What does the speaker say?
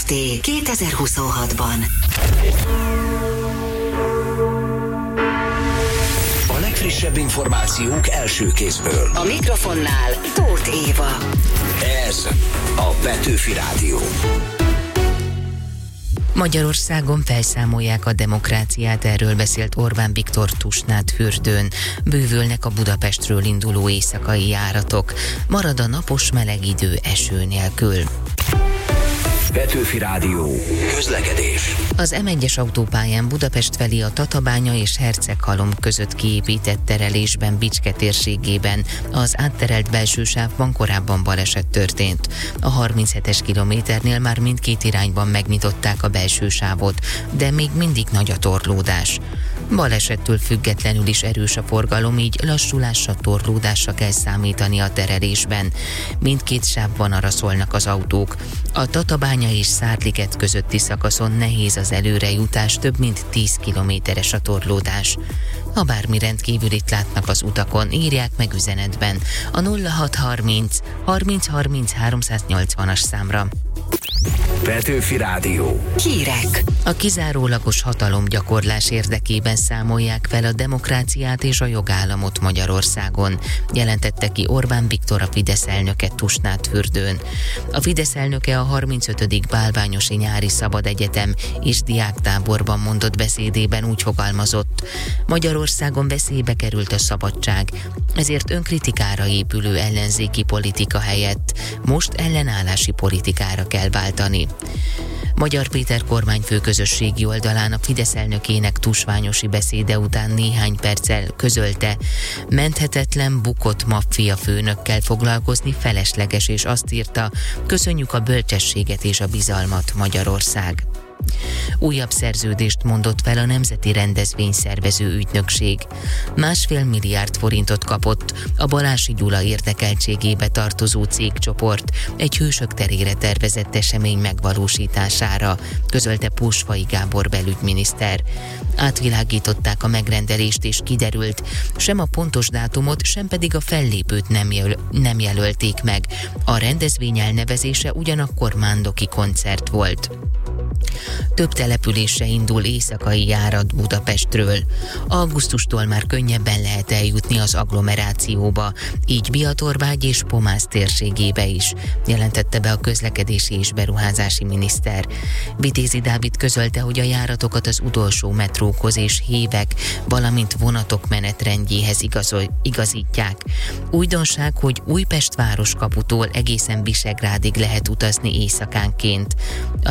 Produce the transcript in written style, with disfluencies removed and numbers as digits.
Kft. 2026-ban. A legfrissebb információk első kézből. A mikrofonnál Tóth Éva. Ez a Petőfi Rádió. Magyarországon felszámolják a demokráciát, erről beszélt Orbán Viktor Tusnádfürdőn. Bővülnek a Budapestről induló éjszakai járatok. Marad a napos meleg idő eső nélkül. Petőfi Rádió. Közlekedés. Az M1-es autópályán Budapest felé a Tatabánya és Herceghalom között kiépített terelésben Bicske térségében az átterelt belső sávban korábban baleset történt. A 37-es kilométernél már mindkét irányban megnyitották a belső sávot, de még mindig nagy a torlódás. Balesettől függetlenül is erős a forgalom, így lassulásra, torlódásra kell számítani a terelésben. Mindkét sávban araszolnak az autók. A Tatabánya és Szárliget közötti szakaszon nehéz az előrejutás, több mint 10 kilométeres a torlódás. Ha bármi rendkívülit látnak az utakon, írják meg üzenetben a 0630 30 30 380-as számra. Petőfi Rádió. Hírek. A kizárólagos hatalomgyakorlás érdekében számolják fel a demokráciát és a jogállamot Magyarországon, jelentette ki Orbán Viktor, a Fidesz elnöke Tusnádfürdőn. A Fidesz elnöke a 35. Bálványosi Nyári Szabad Egyetem és diáktáborban mondott beszédében úgy fogalmazott: Magyarországon veszélybe került a szabadság, ezért önkritikára épülő ellenzéki politika helyett most ellenállási politikára kell váltani. Magyar Péter kormányfő közösségi oldalán a Fidesz elnökének tusványosi beszéde után néhány perccel közölte, menthetetlen, bukott maffia főnökkel foglalkozni felesleges, és azt írta: köszönjük a bölcsességet és a bizalmat, Magyarország. Újabb szerződést mondott fel a Nemzeti Rendezvényszervező Ügynökség. 1,5 milliárd forintot kapott a Balási Gyula érdekeltségébe tartozó cégcsoport egy Hősök terére tervezett esemény megvalósítására, közölte Pósfai Gábor belügyminiszter. Átvilágították a megrendelést, és kiderült, sem a pontos dátumot, sem pedig a fellépőt nem jelölték meg. A rendezvény elnevezése ugyanakkor Mándoki koncert volt. Több településre indul éjszakai járat Budapestről. Augusztustól már könnyebben lehet eljutni az agglomerációba, így Biatorvágy és Pomász térségébe is, jelentette be a közlekedési és beruházási miniszter. Vitézi Dávid közölte, hogy a járatokat az utolsó metrókhoz és hévek, valamint vonatok menetrendjéhez igazítják. Újdonság, hogy Újpest városkaputól egészen Visegrádig lehet utazni éjszakánként. A